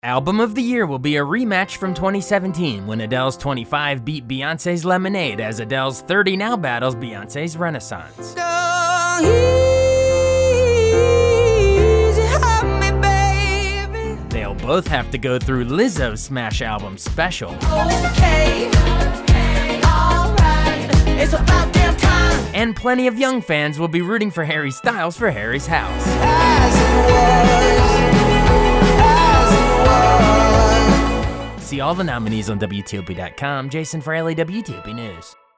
Album of the Year will be a rematch from 2017 when Adele's 25 beat Beyoncé's Lemonade, as Adele's 30 now battles Beyoncé's Renaissance. They'll both have to go through Lizzo's Smash Album Special. Okay, alright, it's about damn time. And plenty of young fans will be rooting for Harry Styles for Harry's House. As it was. See all the nominees on WTOP.com. Jason Fraley, WTOP News.